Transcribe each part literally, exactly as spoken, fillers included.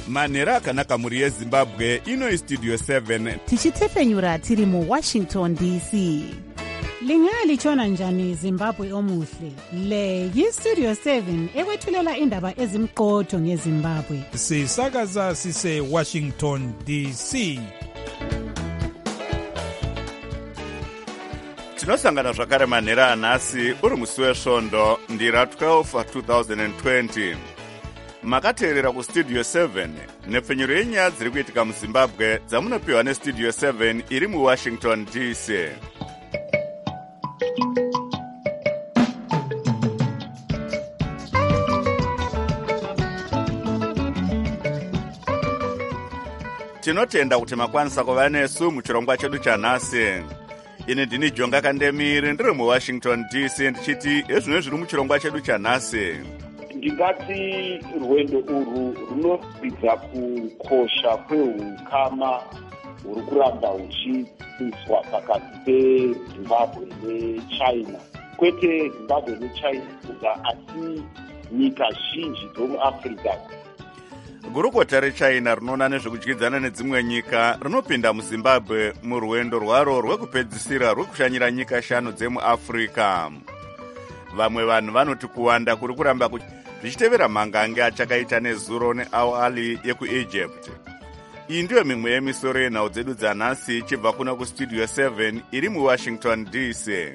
manhero akanaka mhuri yezimbabwe. Ino istudio seven tichitefenyura tiri muwashington D C. Lingalitshona njani Zimbabwe omuhle? Le yistudio seven ekwethulela indaba ezimqotho ngeZimbabwe. Sisakaza sise Washington D C. tinosangana zvakare manhero anhasi uri musi wesvondo ndira twelve twenty twenty. Makateerera kustudio seven nepfenyuro yenyaya dziri kuitika muzimbabwe dzamunopiwa nestudio seven iri muwashington D C. Tinotenda kuti makwanisa kuva nesu muchirongwa chedu chanhasi. Ini ndini Jonga Kandemiri ndiri muwashington D C ndichiti ezvino zviri muchirongwa chedu chanhasi. Ndingati rwendo urwu runoridza kukosha kweukama huri kuramba huchiiswa pakati peZimbabwe neChina. Kwete Zimbabwe neChina kuga asi nyika zhinji dzomuAfrica. Gurukota reChina rinoona nezvekudyidzana nedzimwe nyika rinopinda muZimbabwe murwendo rwaro rwekupedzisira rwekushanyira nyika shanu dzemuAfrica. Vamwe vanhu vanoti kuwanda kuri kuramba zvichitevera mhangange achakaita nezuro neAwali yekuEgypt. Iyi ndiyo mimwe yemisoro yenhau dzedu dzanhasi ichibva kuna kustudio seven iri muwashington D C.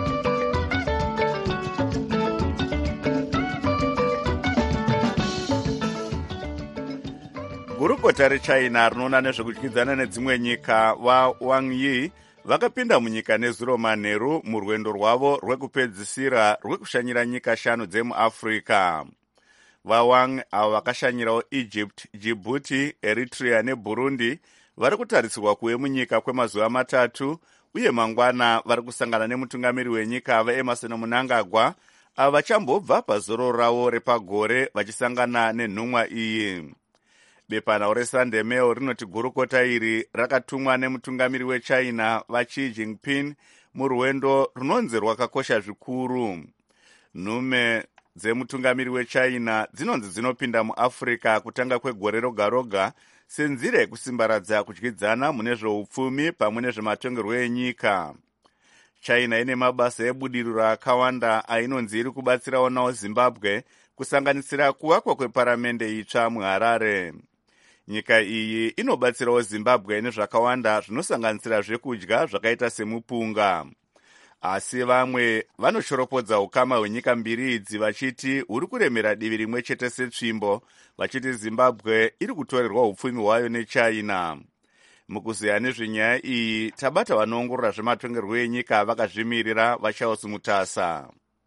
Gurukota reChina rinoona nezvekudyidzana nedzimwe nyika vaWang Yi vakapinda munyika nezuro manheru murwendo rwavo rwekupedzisira rwekushanyira nyika shanu dzemuAfrica. VaWang avo vakashanyirawo Egypt, Djibouti, Eritrea neBurundi vari kutarisirwa kuve munyika kwemazuva matatu, uye mangwana vari kusangana nemutungamiri wenyika vaEmerson Mnangagwa avo vachambobva pazoro ravo repagore vachisangana nenhumwa iyi. Bepanhau reSunday Mail rinoti gurukota iri rakatumwa nemutungamiri weChina vaXi Jinping murwendo runonzi rwakakosha zvikuru. Nhume dzemutungamiri weChina dzinonzi dzinopinda muAfrica kutanga kwegore roga roga senzira yekusimbaradza kudyidzana mune zveupfumi pamwe nezvematongerwo enyika. China ine mabasa ebudiriro akawanda ainonzi iri kubatsirawo nawo Zimbabwe, kusanganisira kuvakwa kweparamende itsva muHarare. Nyika iyi inobatsirawo Zimbabwe nezvakawanda zvinosanganisira zvekudya zvakaita semupunga. Asi vamwe vanoshoropodza ukama hwenyika mbiri idzi vachiti huri kuremera divi rimwe chete setsvimbo, vachiti Zimbabwe iri kutorerwa upfumi hwayo neChina. Mukuziya nezvenyaya iyi tabata vanoongorora zvematongerwo enyika vakazvimirira vaCharles Mutasa.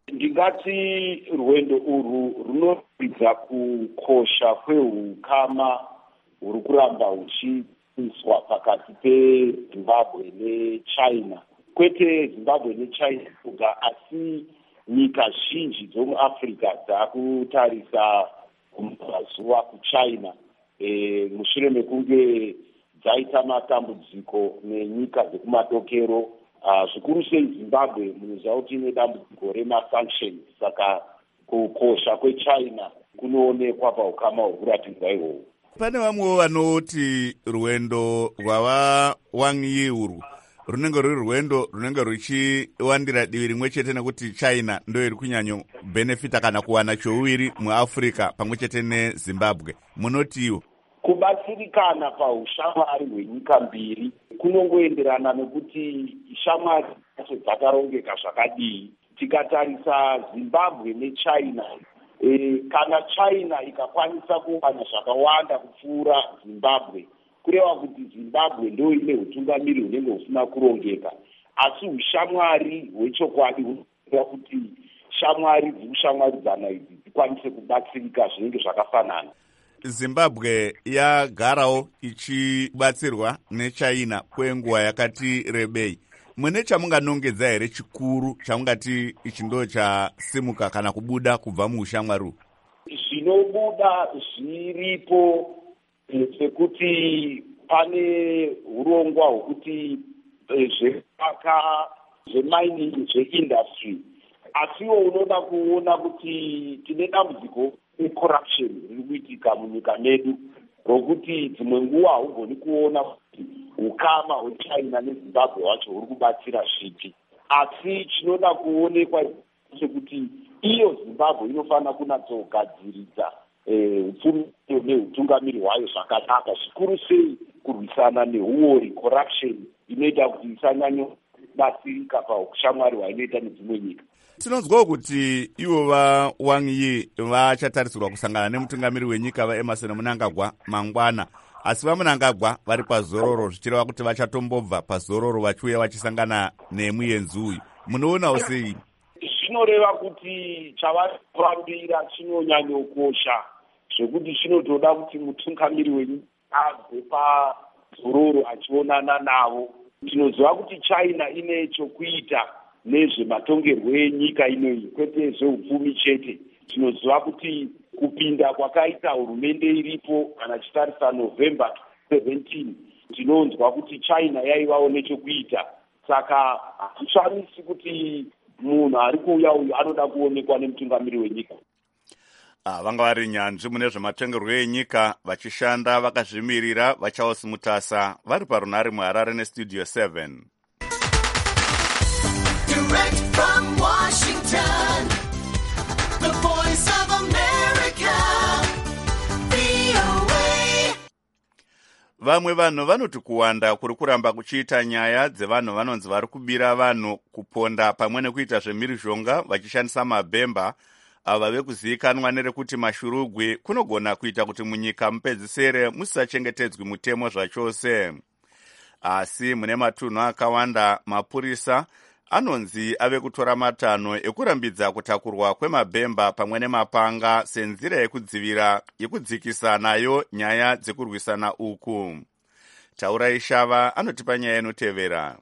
Ndingati rwendo urwu runoridza kukosha kweukama huri kuramba huchiiswa pakati peZimbabwe neChina. Kwete Zimbabwe neChina kuga asi nyika zhinji dzomuAfrica dzakutarisa kumazuva kuChina e, mushure mekunge dzaita matambudziko nenyika dzekumadokero. Uh, zvikuru sei Zimbabwe munoziva kuti ine dambudziko remasanctions, saka kukosha kweChina kunoonekwa paukama hwekuratidzwa ihwohwo. Pane vamwewo vanoti rwendo rwava Wang Yi urwu runenge ruri rwendo runenge ruchiwandira divi rimwe chete nekuti China ndo iri kunyanyo benefita kana kuwana chouwiri muAfrica pamwe chete neZimbabwe. Munotiwo kubatsirikana paushamwari hwenyika mbiri kunongoenderana nekuti shamwari dzacho dzakarongeka zvakadii. Tikatarisa Zimbabwe neChina, e, kana China ikakwanisa kuwana zvakawanda kupfuura Zimbabwe, kureva kuti Zimbabwe ndo ine utungamiri hunenge husina kurongeka. Asi ushamwari hwechokwadi hunoita kuti shamwari dzikushamwaridzana idzi dzikwanise kubatsirika zvinenge zvakafanana. Zimbabwe yagarawo ichibatsirwa neChina kwenguva yakati rebei. Mune chamunganongedza here chikuru chamungati ichi ndo chasimuka kana kubuda kubva muushamwari? Zvinobuda zviripo sekuti pane urongwa hwekuti zvepaka zvemining zveindustry, asiwo unoda kuona kuti tine dambudziko recorruption riri kuitika munyika medu. rokuti dzimwe nguva haugoni kuona kuti ukama hwechina nezimbabwe wacho huri kubatsira zvipi. Asi chinoda kuonekwa chekuti iyo Zimbabwe inofanira kunatsogadziridza upfumi neutungamiri hwayo zvakanaka, zvikuru sei kurwisana neuori corruption inoita kuti isanyanyobatsirika paushamwari hwainoita nedzimwe nyika. Tinonzwawo kuti ivo vaWang Yi vachatarisirwa kusangana nemutungamiri wenyika vaEmerson Mnangagwa mangwana, asi vaMnangagwa vari pazororo, zvichireva kuti vachatombobva pazororo vachiuya vachisangana nemuenzi uyu. Munoonawo sei? Zvinoreva kuti chavari kurambira chinonyanyokosha, zvekuti chinotoda kuti mutungamiri wenyika abve pazororo achionana navo. Tinoziva kuti China ine chokuita nezvematongerwo enyika inoyi, kwete zveupfumi chete. Tinoziva kuti kupinda kwakaita hurumende iripo kana chitarisa November seventeenth, tinonzwa kuti China yaivawo nechokuita. Saka hazvishamisi kuti munhu ari kuuya uyu anoda kuonekwa nemutungamiri wenyika. Ah, vanga vari nyanzvi mune zvematongerwo enyika vachishanda vakazvimirira vachaosimutasa vari parunhare muHarare nestudio seven. Direct from Washington, the voice of America, V O A. Vamwe vanhu vanoti kuwanda kuri kuramba kuchiita nyaya dzevanhu vanonzi vari kubira vanhu kuponda pamwe nekuita zvemhirizhonga vachishandisa mabhemba ava vekuzivikanwa nerekuti mashurugwi kunogona kuita kuti munyika mupedzisere musisachengetedzwi mutemo zvachose. Asi mune matunhu akawanda mapurisa anonzi ave kutora matanho ekurambidza kutakurwa kwemabhemba pamwe nemapanga senzira yekudzivira yekudzikisa nayo nyaya dzekurwisana uku. Taurai Shava anotipa nyaya inotevera.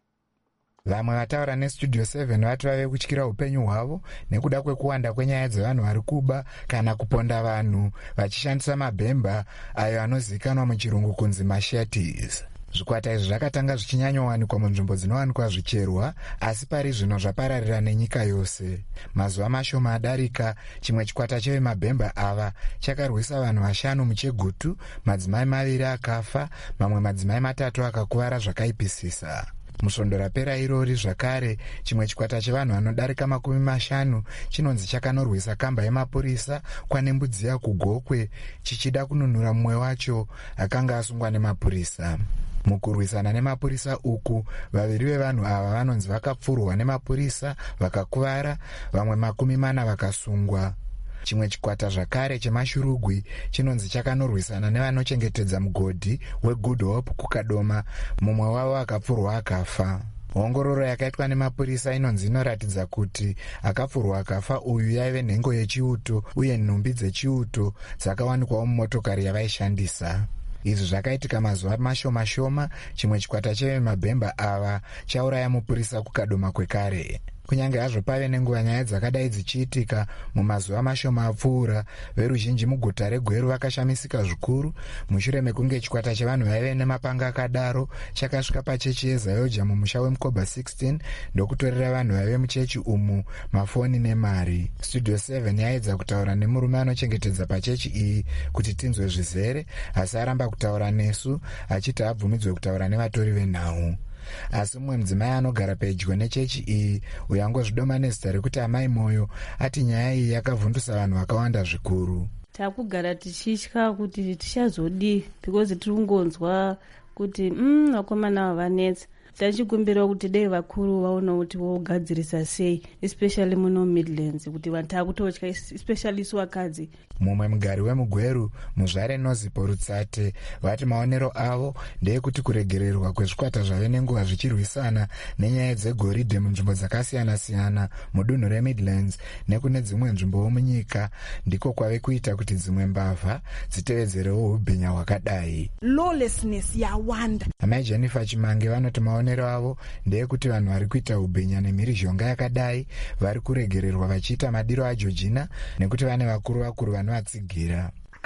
Vamwe vataura nestudio seven vati vave kutyira upenyu hwavo nekuda kwekuwanda kwenyaya dzevanhu vari kuba kana kuponda vanhu vachishandisa mabhemba ayo anozivikanwa muchirungu kunzi machetes. Zvikwata izvi zvakatanga zvichinyanyowanikwa munzvimbo dzinowanikwa zvicherwa, asi pari zvino zvapararira nenyika yose. Mazuva mashoma adarika, chimwe chikwata chevemabhemba ava chakarwisa vanhu vashanu muChegutu, madzimai maviri akafa, mamwe madzimai matatu akakuvara zvakaipisisa. Musvondo rapera irori zvakare, chimwe chikwata chevanhu vanodarika makumi mashanu chinonzi chakanorwisa kamba yemapurisa kwaNembudziya kuGokwe, chichida kununura mumwe wacho akanga asungwa nemapurisa. Mukurwisana nemapurisa uku, vaviri vevanhu ava vanonzi vakapfurwa nemapurisa vakakuvara, vamwe makumi mana vakasungwa. Chimwe chikwata zvakare chemashurugwi chinonzi chakanorwisana nevanochengetedza mugodhi weGood Hope kuKadoma, mumwe wavo akapfurwa akafa. Ongororo yakaitwa nemapurisa inonzi inoratidza kuti akapfurwa akafa uyu yaive nhengo yechiuto uye nhumbi dzechiuto dzakawanikwawo mumotokari yavaishandisa. Izvi zvakaitika mazuva mashoma shoma, chimwe chikwata chevemabhemba ava chauraya mupurisa kuKadoma kwekare. Kunyange hazvo pave nenguva nyaya dzakadai dzichiitika mumazuva mashoma apfuura, veruzhinji muguta reGweru vakashamisika zvikuru mushure mekunge chikwata chevanhu vaive nemapanga akadaro chakasvika pachechi yeZayoja mumusha weMukoba sixteen ndokutorera vanhu vaive muchechi umu mafoni nemari. Studio seven yaedza kutaura nemurume anochengetedza pachechi iyi kuti tinzwe zvizere, asi aramba kutaura nesu achiti abvumidzwe kutaura nevatori venhau. Asi mumwe mudzimai anogara pedyo nechechi iyi uyangozvidoma nezita rekuti Amai Moyo ati nyaya iyi yakavhundusa vanhu vakawanda zvikuru. Takugara tichitya kuti tichazodi because tiri kungonzwa kuti mm vakomana ava vanetsa. Tachikumbira kuti dei vakuru vaona kuti vogadzirisa sei, especially muno Midlands, kuti vanhu takutotya, especially isu vakadzi. Mumwe mugari wemuGweru, Muzvare Nozipo Rutsate, vati maonero avo ndeyekuti kuregererwa kwezvikwata zvave nenguva zvichirwisana nenyaya dzegoridhe munzvimbo dzakasiyana-siyana mudunhu reMidlands nekune dzimwe nzvimbowo munyika ndiko kwave kuita kuti dzimwe mbavha dzitevedzerewo ubhinya hwakadai. Lawlessness yawanda. Amai Jennifer Chimange vanoti maonero avo ndeyekuti vanhu vari kuita ubhinya nemhirizhonga yakadai vari kuregererwa vachiita madiro aJojina nekuti vane vakuru vakuru vanovatsigira.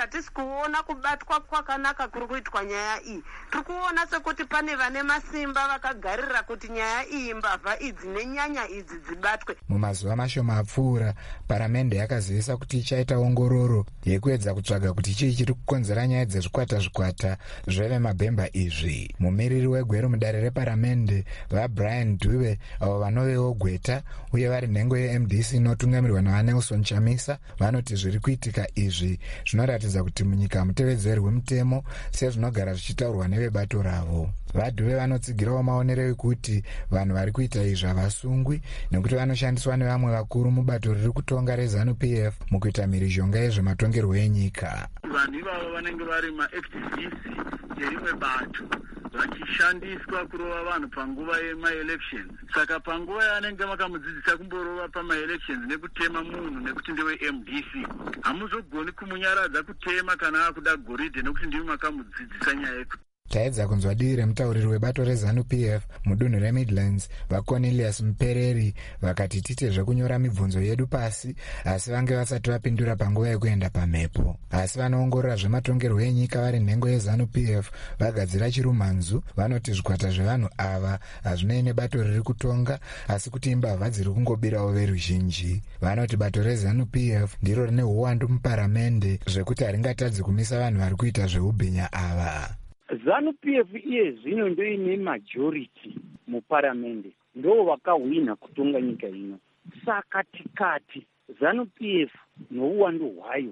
hatisi kuona kubatwa kwakanaka kuri kuitwa nyaya iyi. Tiri kuona sekuti pane vane masimba vakagarira kuti nyaya iyi mbavha idzi nenyanya idzi dzibatwe. Mumazuva mashoma apfuura, paramende yakazivisa kuti ichaita ongororo yekuedza kutsvaga kuti chii chiri kukonzera nyaya dzezvikwata zvikwata zvevemabhemba izvi. Mumiriri wegweru mudare reparamende vaBrian Dube, avo vanovewo gweta uye vari nhengo ye-M D C inotungamirwa naVanelson Chamisa, vanoti zviri kuitika izvi zvinoratidza kuti munyika hamutevedzerwi mutemo sezvinogara zvichitaurwa nevebato ravo. VaDube vanotsigirawo maonero ekuti vanhu vari kuita izvi havasungwi nekuti vanoshandiswa nevamwe vakuru mubato riri kutonga reZANU P F mukuita mhirizhonga yezvematongerwo enyika. Vanhu ivavo vanenge vari maactivists erimwe bato vachishandiswa kurova vanhu panguva yemaelections. Saka panguva yaanenge makamudzidzisa kumborova pamaelections nekutema munhu nekuti ndewe-M D C, hamuzogoni kumunyaradza kutema kana akuda goridhe nekuti ndiwe makamudzidzisa nyaya yekuti. Taedza kunzwa dii remutauriri webato reZANU P F mudunhu reMidlands vaCornelius Mpereri vakati tite zvekunyora mibvunzo yedu pasi asi vange vasati vapindura panguva yekuenda pamhepo. Asi vanoongorora zvematongerwo enyika vari nhengo yeZANU P F vagadzira chirumanzu vanoti zvikwata zvevanhu ava hazvinei nebato riri kutonga asi kuti imbavha dziri kungobirawo veruzhinji. Vanoti bato reZANU P F ndiro rine uwandu muparamende zvekuti haringatadzi kumisa vanhu vari kuita zveubhinya ava. ZANU P F iye zvino ndo ine majority muparamende, ndo vakahwina kutonga nyika ino. Saka tikati ZANU P F nouwandu hwayo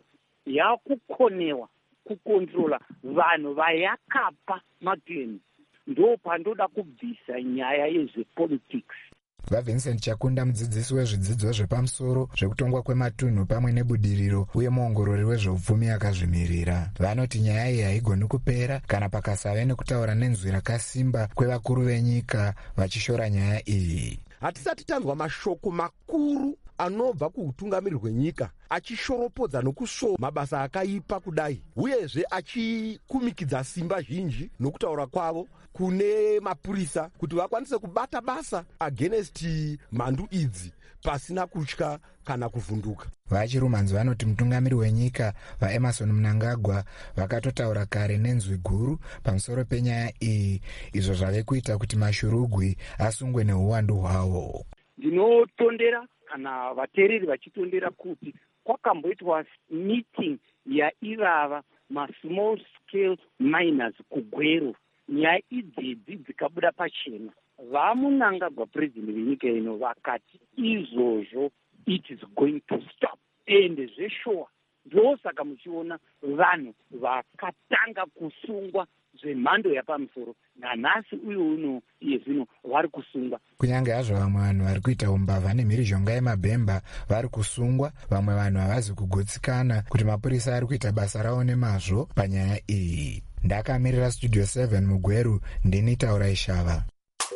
yakukonewa kukontrola vanhu vayakapa makeni, ndo pandoda kubvisa nyaya yezvepolitics. VaVincent Chakunda, mudzidzisi wezvidzidzo zvepamusoro zvekutongwa kwematunhu pamwe nebudiriro uye muongorori wezveupfumi akazvimirira, vanoti nyaya iyi haigoni kupera kana pakasave nekutaura nenzwi rakasimba kwevakuru venyika vachishora nyaya iyi. Hatisati tanzwa mashoko makuru anobva kuutungamiri hwenyika achishoropodza nokusvo mabasa akaipa kudai, uyezve achikumikidza simba zhinji nokutaura kwavo kune mapurisa kuti vakwanise kubata basa against mhandu idzi pasina kutya kana kuvhunduka. Vachirumanzi vanoti mutungamiri wenyika vaEmerson Mnangagwa vakatotaura kare nenzwi guru pamusoro penyaya iyi, izvo zvave kuita kuti mashurugwi asungwe neuwandu hwawo. Ndinotondera kana vateereri vachitondera kuti kwakamboitwa meeting yaivava ma-small scale miners kugwero. Nyaya idzidzi dzikabuda pachena. VaMnangagwa president venyika ino vakati izvozvo it is going to stop. Ende zveshowa ndosaka muchiona vanhu vakatanga kusungwa zvemhando yapamusoro nanhasi uye uno iye zvino vari kusungwa. Kunyange hazvo vamwe vanhu vari kuita umbavha nemhirizhonga yemabhemba vari kusungwa, vamwe vanhu havazi kugotsikana kuti mapurisa ari kuita basa ravo nemazvo panyaya iyi. Ndakamirira Studio seven mugweru, ndini Taura Ishava.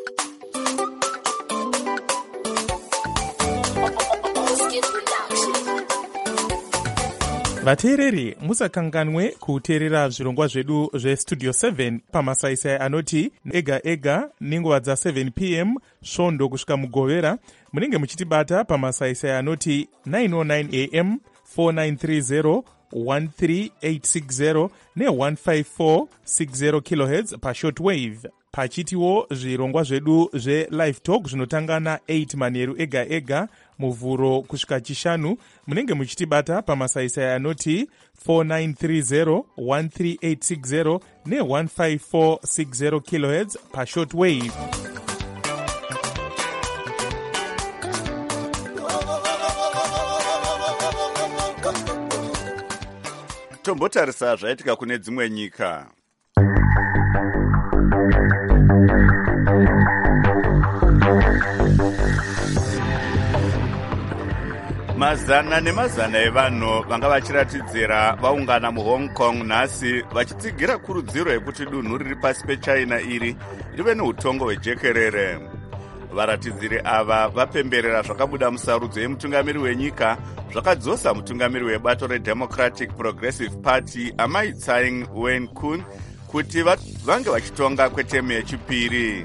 Vateereri, musakanganwe kuteerera zvirongwa zvedu zveStudio seven pamasaisai anoti ega ega nenguva dza seven p m svondo kusvika mugovera. Munenge muchitibata pamasaisai anoti nine oh nine a m, four nine three zero, one three eight six zero ne one five four six zero kilohertz pashortwave. Pachitiwo zvirongwa zvedu zve-live talk zvinotanga na eight manheru ega ega muvhuro kusvika chishanu. Munenge muchitibata pamasaisai anoti four nine three zero, one three eight six zero ne one five four six zero kilohertz pashortwave. Tombotarisa zvaitika kune dzimwe nyika. Mazana nemazana evanhu vanga vachiratidzira vaungana muHong Kong nhasi vachitsigira kurudziro yekuti dunhu riri pasi peChina iri rive neutongo hwejekerere. Varatidziri ava vapemberera zvakabuda musarudzo yemutungamiri wenyika zvakadzosa mutungamiri webato reDemocratic Progressive Party Amai Tsai Ing-wen kuti vange vachitonga kwetemu yechipiri.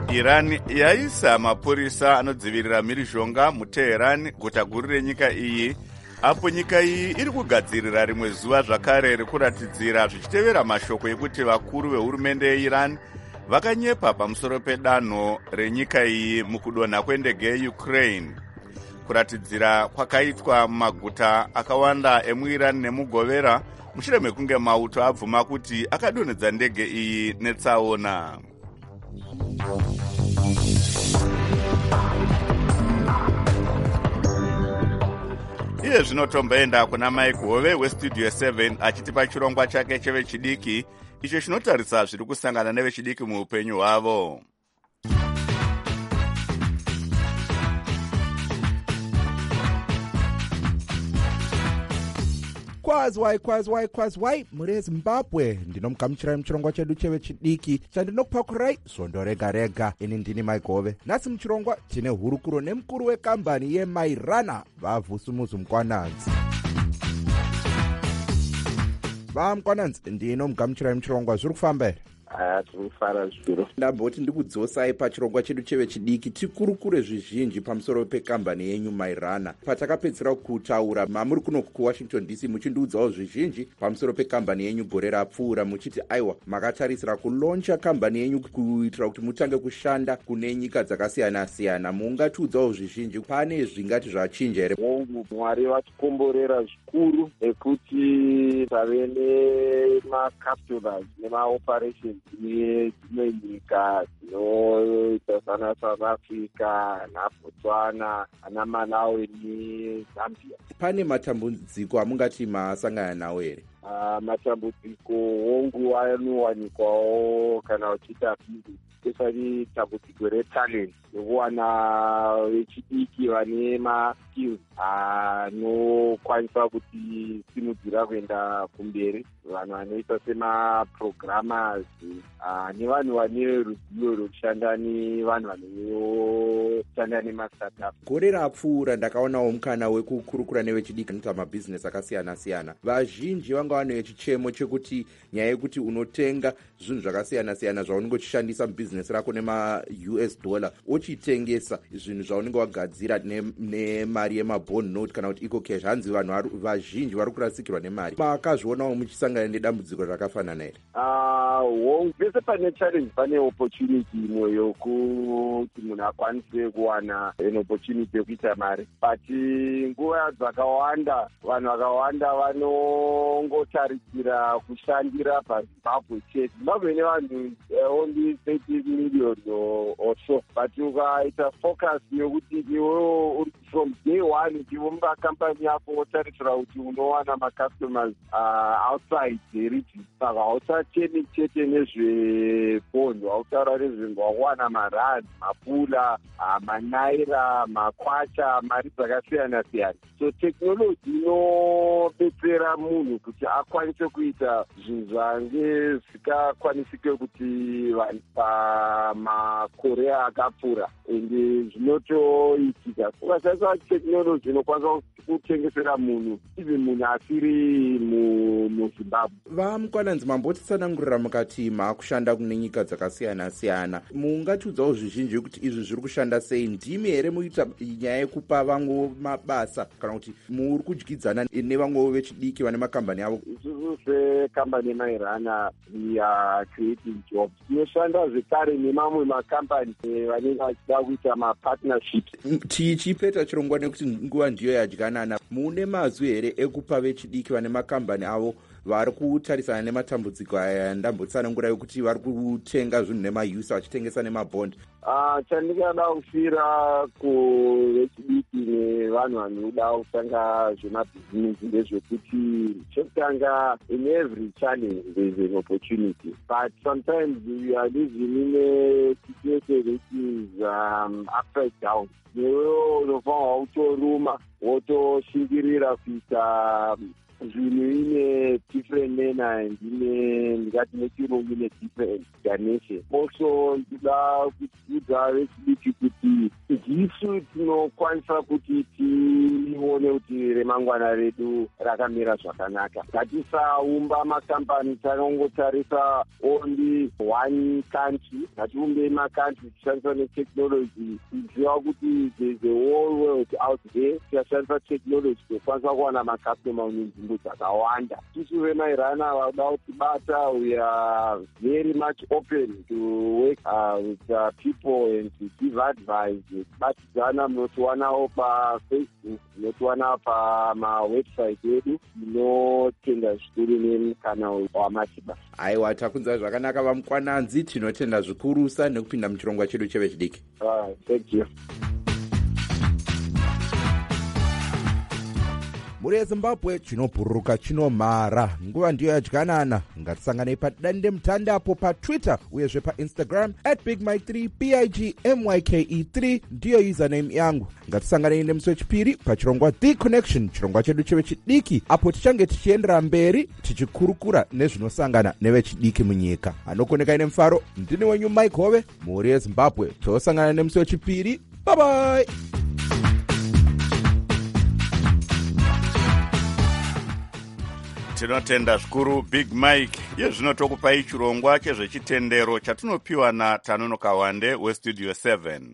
Iran yaisa mapurisa anodzivirira mhirizhonga muTeheran, guta guru renyika iyi, apo nyika iyi iri kugadzirira rimwe zuva zvakare rekuratidzira zvichitevera mashoko ekuti vakuru vehurumende yeIran vakanyepa pamusoro pedanho renyika iyi mukudonha kwendege yeUkraine. Kuratidzira kwakaitwa mumaguta akawanda emuIran nemugovera mushure mekunge mauto abvuma kuti akadonhedza ndege iyi netsaona. Iye zvino tomboenda kuna Mike Hove westudio seven achitipa chirongwa chake chevechidiki icho chinotarisa zviri kusangana nevechidiki muupenyu hwavo. Kwazwai kwazwai kwazwai muri Zimbabwe, ndinomugamuchirai muchirongwa chedu chevechidiki chandinokupakurai svondo rega rega. Ini ndini Mike Hove. Nhasi muchirongwa tine hurukuro nemukuru wekambani yeMairana, vaVusumuzu Mkwananzi. VaMkwananzi, ndinomugamuchirai muchirongwa, zviri kufamba here? Aya, tirikufara zviro. Ndamboti ndikudzosai pachirongwa chedu chevechidiki tikurukure zvizhinji pamusoro pekambani yenyu Mairana. Patakapedzera kutaura mamuri kuno kuWashington D C muchindiudzawo zvizhinji pamusoro pekambani yenyu gore rapfuura muchiti aiwa makatarisira kuloncha kambani yenyu kuitira kuti mutange kushanda kune nyika dzakasiyana siyana. Mungatiudzawo zvizhinji, pane zvingati zvachinja here? Mungu Mwari vatikomborera zvikuru ekuti tave nemacapitals nemaoperations dzimwe nyika dzinoita sana South Africa naBotswana ana Malawi neZambia. Pane matambudziko amungati masangana nawo here? Uh, matambudziko hongu anowanikwawo kana uchiita bhizi, especially tambudziko retalent, nekuwana vechidiki vane maskills anokwanisa kuti simudzira kuenda kumberi, vanhu vanoita semaprogrammers nevanhu vane ruzivo rwekushanda nevanhu vanoshanda nemastartup. Gore rapfuura ndakaonawo mukana wekukurukura nevechidiki anoita mabhizinesi akasiyana siyana. Vazhinji vanga vane chichemo chekuti nyaya yekuti unotenga zvinhu zvakasiyana siyana zvaunenge uchishandisa mubhizinesi rako nema-U S dollar uchitengesa zvinhu zvaunenge wagadzira nemari yemabond note kana kuti eco cash. Hanzi vanhu vazhinji vari kurasikirwa nemari. Makazvionawo muchisangana nedambudziko rakafanana here? Uh, pese pane challenge pane opportunity imwe yokuti munhu akwanise kuwana an opportunity yekuita mari, but nguva dzakawanda vanhu vakawanda vanongotarisira kushandira paZimbabwe chete. Zimbabwe ine vanhu only thirty million or so, but ukaita focus yokuti iwewo from day one ndiwo mumakampani yako wotarisira kuti unowana macustomers uh, outside the region, saka hausachemi chete nezvebond, hautaura nezvinhu wakuwana marand, mapula, uh, manaira, makwacha, mari dzakasiyana siyana. So technology inobetsera munhu kuti akwanise kuita zvinhu zvange zvikakwanisike kuti vanhu pamakore akapfuura, ende zvinotoitika. Ukashandisa technology inokwanisa kutengesera munhu even munhu asiri muZimbabwe. VaMkwananzi, mambotitsanangurira mukati makushanda kune nyika dzakasiyana siyana. Mungatiudzawo zvizhinji kuti izvi zviri kushanda sei? Ndimi here muita nyaya yekupa vamwe mabasa kana kuti muri kudyidzana nevamwewo vechidiki vane makambani avo? Isusu sekambani yeMairana we are creating jobs. Tinoshanda zvekare nemamwe makambani vanenge vachida kuita mapartnerships. Tichipeta chirongwa nekuti nguva ndiyo yadyanana, mune mazwi here ekupa vechidiki vane makambani avo vari kutarisana nematambudziko aya ndambotsanangura yokuti vari kutenga zvinhu nemausa vachitengesa nemabond? Uh, chandingada kusira kuvechidiki nevanhu vanoda kutanga zvemabhizinesi ndezvekuti chekutanga, in every challenge there is an opportunity, but sometimes we are living in a situation which is um, upside down. Newewo unofanwa utoruma wotoshingirira kuita zvinhu ine different manner and ine ndingati nechirungu ine different dimension. Also ndida kudzidza vechidiki kuti kuti ndisu tinokwanisa kuti tione kuti remangwana redu rakamira zvakanaka. Ngatisaumba makambani tanongotarisa only one country, ngatiumbe makantri tichishandisa netechnology tiziva kuti there's a whole world out there. Tichashandisa technology tokwanisa kuwana makastoma munzvimbo dzakawanda. Tisu vemairana vada kutibata, we are very much open to work uh, with uh, people and to give advice. Batidzana munotiwanawo pafacebook, munotiwana pamawebsite edu, tinotenda zvikuru nemukana wamatiba. Aiwa, takunzwa zvakanaka vamukwananzi, tinotenda zvikurusa nekupinda muchirongwa chedu chevechidiki. Uh, thank you. Muri yeZimbabwe chinobhururuka chinomhara, nguva ndiyo yadyanana. Ngatisanganei padande mutande apo paTwitter uyezve paInstagram at big mike three b i g m y k e three ndiyo username yangu. Ngatisanganei nemusi wechipiri pachirongwa The Connection, chirongwa chedu chevechidiki, apo tichange tichiendera mberi tichikurukura nezvinosangana nevechidiki munyika. Anokoneka ine mufaro, ndini wenyu Mike Hove. Muri yeZimbabwe tosangana nemusi wechipiri. Bye bye. Tinotenda zvikuru Big Mike. Yezvino tokupai chirongwa chezvechitendero chatinopiwa naTanonoka Wande weStudio seven.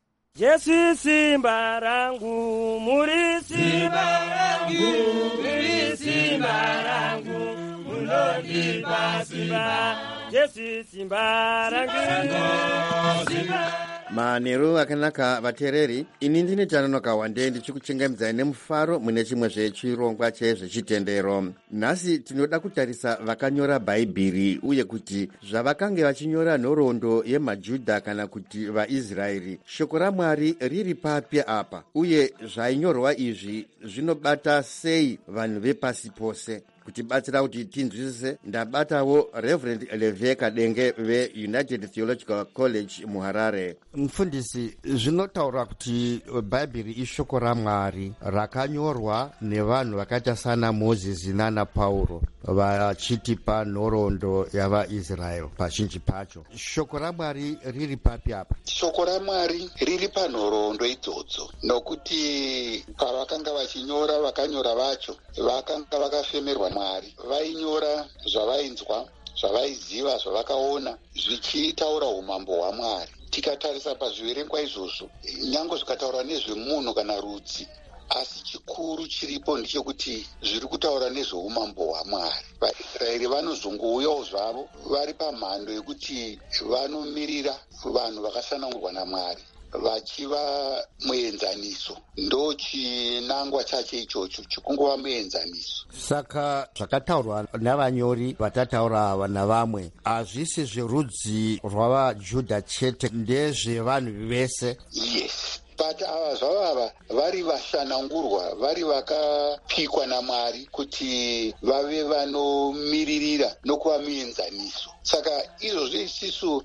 Jesu simba rangu, muri simba rangu, muri simba rangu, munondipa simba. Jesu simba rangu, simba. Manheru akanaka vateereri, ini ndini Tanonoka Wande ndichikuchengemidzai nemufaro mune chimwe zvechirongwa chezvechitendero. Nhasi tinoda kutarisa vakanyora bhaibheri uye kuti zvavakange vachinyora nhoroondo yemaJudha kana kuti vaIsraeri, shoko raMwari riri papi apa, uye zvainyorwa izvi zvinobata sei vanhu vepasi pose. Kutibatsira kuti tinzwisise, ndabatawo Reverend Leveka Denge veUnited Theological College muHarare. Mufundisi, zvinotaura kuti bhaibheri ishoko raMwari rakanyorwa nevanhu vakaita sana Moses nana Pauro vachitipa nhoroondo yavaIsraeri pazhinji pacho. Shoko raMwari riri papi apa? Shoko raMwari riri panhoroondo idzodzo, nokuti pavakanga vachinyora vakanyora vacho vakanga vakafemerwa Mwari. Vainyora zvavainzwa, zvavaiziva, zvavakaona zvichitaura umambo hwaMwari. Tikatarisa pazviverengwa izvozvo, nyange zvikataura nezvemunhu kana rudzi, asi chikuru chiripo ndechekuti zviri kutaura nezveumambo hwaMwari. VaIsraeri vanozongouyawo zvavo vari pamhando yekuti vanomirira vanhu vakasanangurwa naMwari, vachiva muenzaniso. Ndo chinangwa chacho ichocho chikungova muenzaniso. Saka zvakataurwa navanyori vatataura ava navamwe hazvisi zverudzi rwavaJudha chete, ndezvevanhu vese. Yes. But ava zvavava vari vashanangurwa, vari vakapikwa naMwari kuti vave vanomiririra nokuva muenzaniso. Saka izvozvo isusu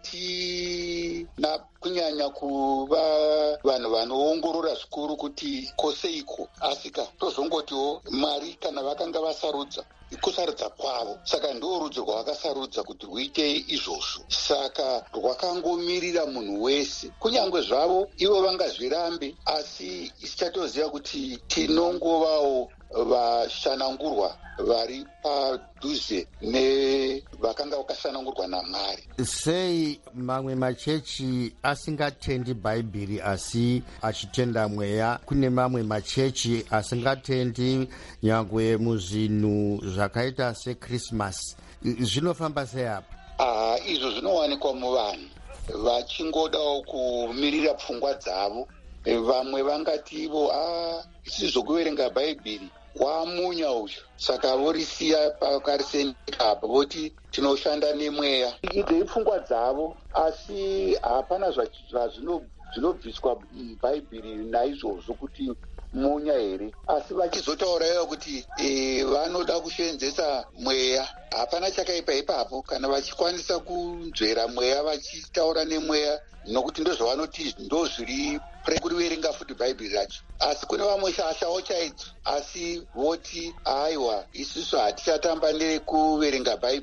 hatina kunyanya kuva vanhu vanoongorora zvikuru kuti koseiko, asika tozongotiwo Mwari kana vakanga vasarudza kusarudza kwavo, saka ndo rudzi rwavakasarudza kuti rwuite izvozvo. Saka rwakangomirira munhu wese, kunyange zvavo ivo vangazvirambe, asi isichatoziva kuti tinongovawo vashanangurwa vari padhuze nevakanga vakasanangurwa naMwari. Sei mamwe machechi asingatendi bhaibheri asi achitenda mweya? Kune mamwe machechi asingatendi nyangwe muzvinhu zvakaita seChristmas. Zvinofamba sei apa? Ah, izvo zvinowanikwa muvanhu vachingodawo kumirira pfungwa dzavo. Vamwe vangati ivo ah sizvokuverenga bhaibheri wamunya uyu, saka vorisiya pakarisendeka apa, voti tinoshanda nemweya. Idei pfungwa dzavo, asi hapana zvinobviswa mubhaibheri naizvozvo kuti munya here, asi vachizotaurayo kuti e, vanoda kushenzesa mweya. Hapana chakaipa ipapo kana vachikwanisa kunzvera mweya vachitaura nemweya, nokuti ndozvavanoti ndo zviri prekuriverenga futi bhaibheri racho. Asi kune vamwe shashawo chaidzo, asi voti aiwa isusu hatichatamba nekuverenga bhaibheri,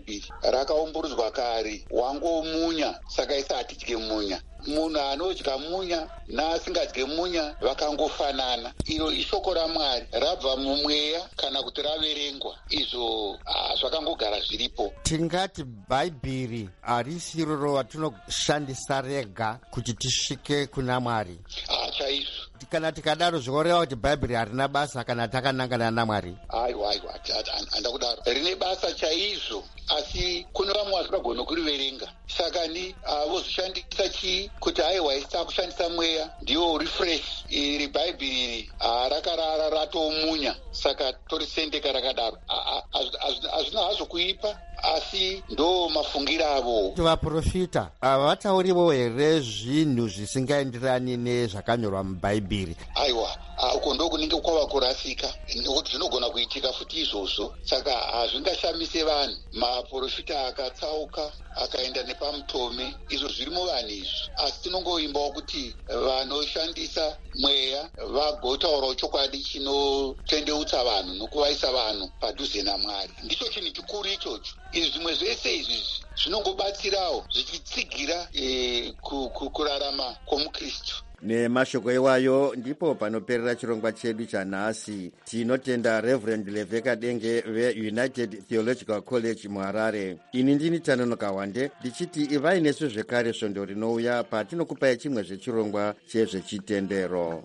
rakaumburudzwa kare wangomunya saka isi hatidye munya. Munhu anodya munya naasingadye munya vakangofanana. Iro ishoko raMwari rabva mumweya kana kuti raverengwa. Izvo zvakangogara zviripo. Tingati bhaibheri harisi iroro watinoshandisa rega kuti tisvike kuna Mwari. Ah, chaizvo. Kana tikadaro zvoreva kuti bhaibheri harina basa kana takanangana naMwari. Aiwa aiwa, handa kudaro. Rine basa chaizvo, asi kune vamwe vasingagoni kuriverenga. Saka ni vozoshandisa chii kuti aiwa isi kushandisa mweya ndiwo refresh. Iri bhaibheri rakarara ratomunya, saka torisendeka rakadaro. Hazvina hazvo kuipa, asi ndo mafungiro avo. Vaprofita havatauriwo here zvinhu zvisingaenderani nezvakanyorwa mubhaibheri? Aiwa, uko ndo kunenge kwava kurasika, nekuti zvinogona kuitika futi izvozvo. Saka hazvingashamise vanhu. Maprofita akatsauka akaenda nepamutome, izvo zviri muvanhu izvo. Asi tinongoimbawo kuti vanoshandisa mweya vagotaurawo chokwadi chinotendeutsa vanhu nokuvaisa vanhu padhuze naMwari. Ndicho chinhu chikuru ichocho. Izvi zvimwe zvese izvi zvinongobatsirawo zvichitsigira e, kurarama kwomukristu. Nemashoko iwayo ndipo panoperera chirongwa chedu chanhasi. Tinotenda Reverend Leveka Denge veUnited Theological College muHarare. Ini ndini Tanonoka Wande ndichiti ivai nesu zvekare svondo rinouya patinokupai chimwe zvechirongwa chezvechitendero.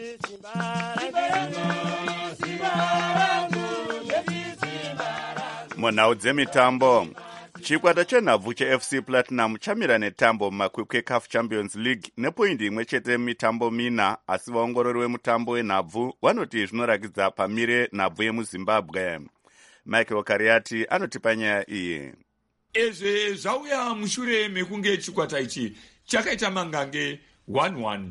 Munhau dzemitambo, chikwata chenhabvu cheF C Platinum chamira netambo mumakwikwi eCAF Champions League nepoindi imwe chete mitambo mina, asi vaongorori vemutambo wenhabvu vanoti zvinorakidza pamire nhabvu yemuZimbabwe. Michael Kariati anotipa nyaya iyi. Izvi zvauya mushure mekunge chikwata ichi chakaita mangange one one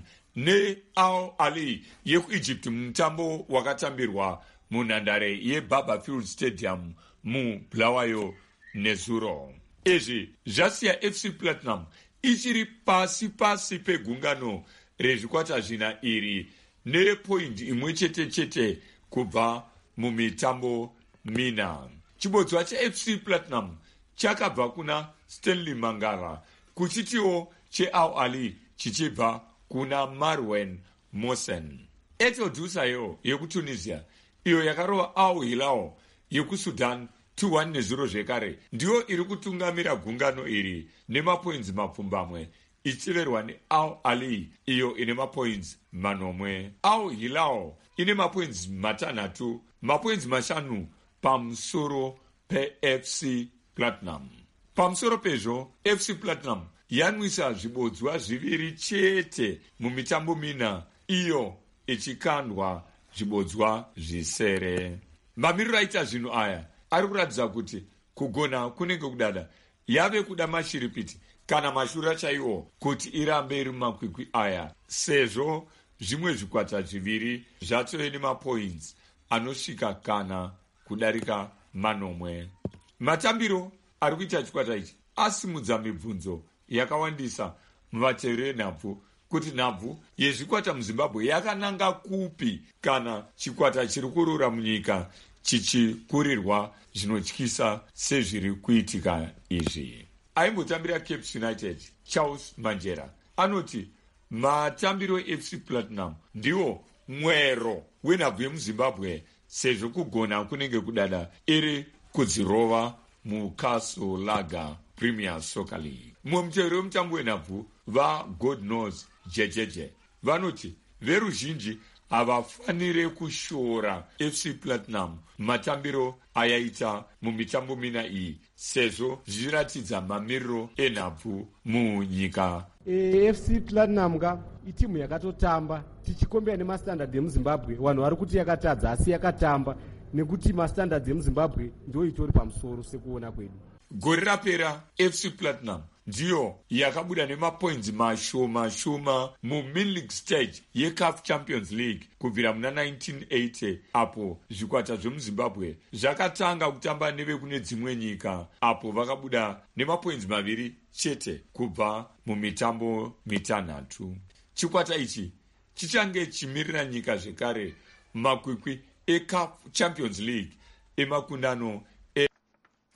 neAl Ahly yekuEgypt mutambo wakatambirwa munhandare yeBaba Field Stadium muBulawayo nezuro. Izvi zvasiya F C Platinum ichiri pasi pasi pegungano rezvikwata zvina iri nepoindi imwe chete chete kubva mumitambo mina. Chibodzwa cheF C Platinum chakabva kuna Stanley Mangara, kuchitiwo cheAl Ahly chichibva kuna Marwan Mohsen. Etodusayo yekuTunisia iyo yakarova Al Hilal yekuSudan two one nezuro zvekare ndiyo iri kutungamira gungano iri nemapoints mapfumbamwe ichiverwa neAl Ahly iyo ine mapoints manomwe. Al Hilal ine mapoints matanhatu, mapoints mashanu pamusoro peF C Platinum. Pamusoro pezvo F C Platinum yanwisa zvibodzwa zviviri chete mumitambo mina, iyo ichikandwa zvibodzwa zvisere. Mamiriro aita zvinhu aya ari kuratidza kuti kugona kunenge kudada yave kuda mashiripiti kana mashura chaiwo kuti irambe iri mumakwikwi aya, sezvo zvimwe zvikwata zviviri zvatove nemapoints anosvika kana kudarika manomwe. Matambiro ari kuita chikwata ichi asimudza mibvunzo yakawandisa muvateveri venhabvu kuti nhabvu yezvikwata muZimbabwe yakananga kupi kana chikwata chiri kurura munyika chichikurirwa zvinotyisa sezviri kuitika izvi. Aimbotambira Cape United Charles Manjera anoti matambiro eF C Platinum ndiwo mwero wenhabvu yemuZimbabwe, sezvo kugona kunenge kudada iri kudzirova muCastle Lager Premier Soccer League. Mumwe muteveri wemutambo wenhabvu vaGod Knows jejeje vanoti veruzhinji havafanire kushora F C Platinum matambiro ayaita mumitambo mina iyi, sezvo zvichiratidza mamiriro enhabvu munyika. E, F C Platinum ka itimu yakatotamba tichikombera nemastandard emuZimbabwe, vanhu vari kuti yakatadza asi yakatamba nekuti mastandard emuZimbabwe ndio itori pamusoro sekuona kwedu. Gore rapera F C Platinum ndiyo yakabuda nemapoints mashoma shoma muMin League stage yeCAF Champions League kubvira muna nineteen eighty, apo zvikwata zvemuZimbabwe zvakatanga kutamba nevekune dzimwe nyika, apo vakabuda nemapoints maviri chete kubva mumitambo mitanhatu. Chikwata ichi chichange chimirira nyika zvekare mumakwikwi eCAF Champions League emakundano.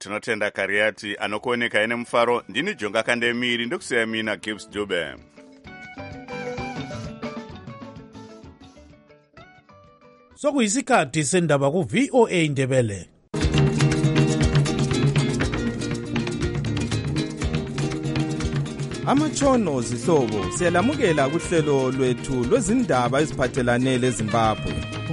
tinotenda Kariati anokuoneka ine mufaro. Ndini Jonga Kandemiri ndokusiya mina Gibbs Dube. Sokuyisikhathi sendaba ku V O A Ndebele. Amatshono zihlobo siyalamukela kuhlelo lwethu lwezindaba eziphathelane leZimbabwe.